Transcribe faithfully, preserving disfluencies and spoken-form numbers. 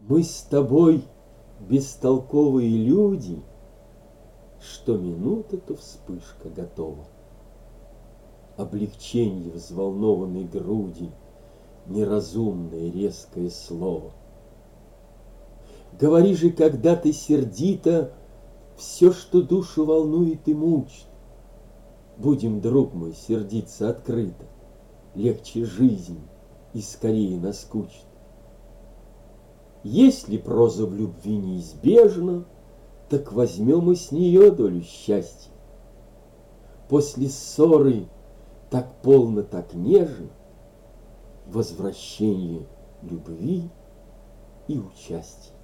Мы с тобой бестолковые люди, что минута, то вспышка готова. Облегченье взволнованной груди, неразумное резкое слово. Говори же, когда ты сердито, все, что душу волнует и мучит. Будем, друг мой, сердиться открыто, легче жизнь и скорее наскучит. Если проза в любви неизбежна, так возьмем и с нее долю счастья. После ссоры так полно, так нежно возвращение любви и участия.